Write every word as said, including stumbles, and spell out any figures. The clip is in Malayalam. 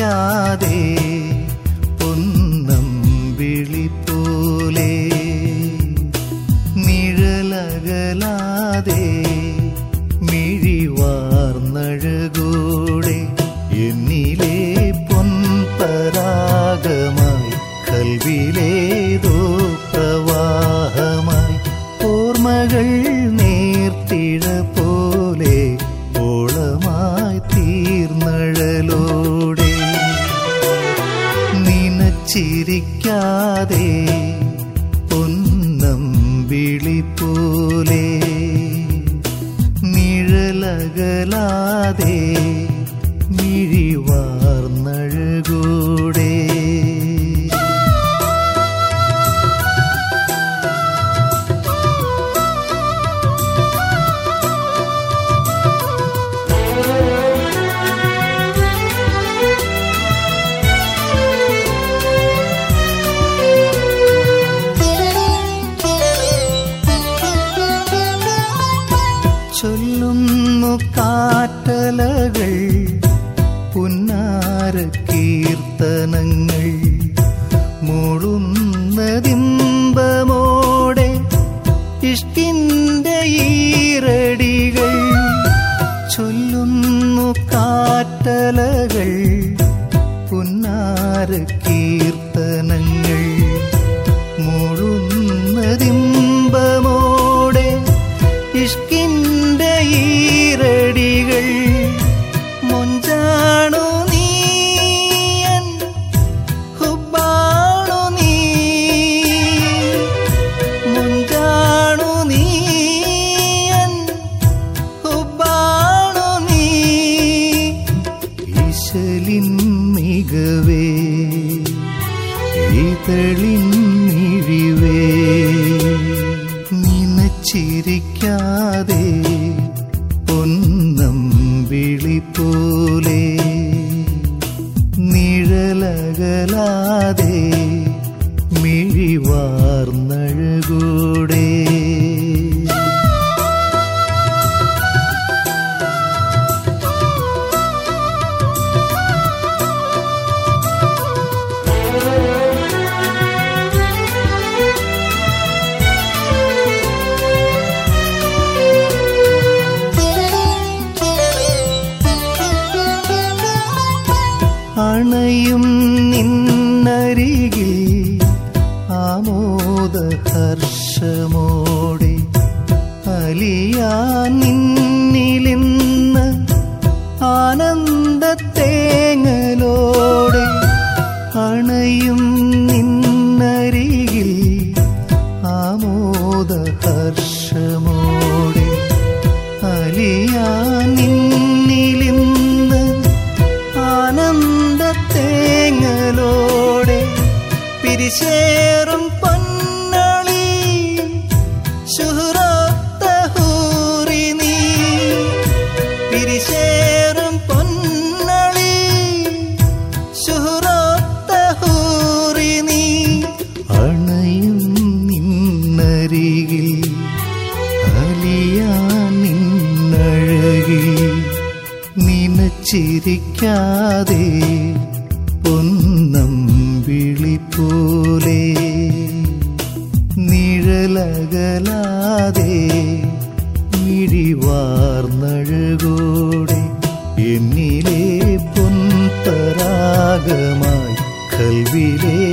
ചിരിക്കാതെ പൊന്നമ്പിളി പോലെ നിഴലകലാതെ മിഴിവാർന്നഴകൂടെ എന്നിലെ പൊൻപരാഗമായി കൽവിലേതോ പ്രവാഹമായി ഓർമ്മകൾ നേർത്തിഴ പോലെ ഓളമായി തീർന്നഴലോടെ നിനച്ചിരിക്കാതെ പൊന്നമ്പിളി പോലെ നിഴലകലാതെ മിഴിവാർന്നഴകൂടെ ചൊല്ലുന്നു കാറ്റലകൾ പുന്നാര കീർത്തനങ്ങൾ മൂളുന്നതിമ്പമോടെ ഇഷ്കിന്റെ ഈരടികൾ ചൊല്ലുന്നു കാറ്റലകൾ പുന്നാര കീർത്തനങ്ങൾ മൂളുന്നതിമ്പമോടെ ഇഷ്കിന്റെ ഈരടികൾ മൊഞ്ചാണു നീയൻ ഹുബ്ബാണു നീ മൊഞ്ചാണു നീയൻ ഹുബ്ബാണു നീ ഈശലിൻ മികവേ ഈതളിൻ മിഴിവേ നിനച്ചിരിക്കാതെ പൊന്നമ്പിളി പോലെ നിഴലകലാതെ മിഴിവാർന്നഴകൂടെ അണയും നിന്നരികിൽ ആമോദഹർഷമോടെ അലിയാൻ നിന്നിലിന്ന് ആനന്ദത്തേങ്ങലോടെ അണയും നിന്നരികിൽ ആമോദഹർഷമോടെ അലിയാൻ നിന്നിലിന്ന് ആനന്ദത്തേങ്ങലോടെ പിരിശേറും പൊന്നളി ശുഹ്റത്തഹൂറി നീ പിരിശേറും പൊന്നളി ശുഹ്റത്തഹൂറി നീ അണയും നിന്നരികിൽ അലിയാൻ നിന്നഴകിൽ നിനച്ചിരിക്കാതെ പൊന്നമ്പിളി പോലെ നിഴലകലാതെ മിഴിവാർന്നഴകൂടെ എന്നിലെ പൊൻപരാഗമായി കൽവിലെ